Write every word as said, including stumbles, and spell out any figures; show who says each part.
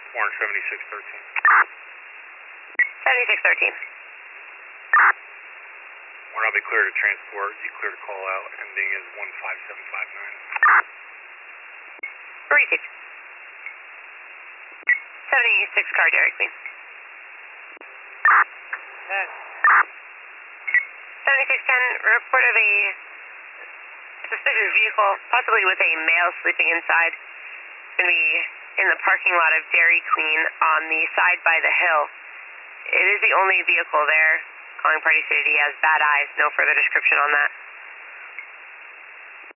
Speaker 1: Warren seventy-six thirteen.
Speaker 2: seventy-six thirteen.
Speaker 1: Warren, I'll be clear to transport. You clear to call out. Ending is one five seven five nine.
Speaker 2: Received. seventy-six car, Derek Queen.
Speaker 3: ten.
Speaker 2: seventy-six ten, report of a suspicious vehicle, possibly with a male sleeping inside. It's going to be in the parking lot of Dairy Queen on the side by the hill. It is the only vehicle there. Calling Party City has bad eyes. No further description on that.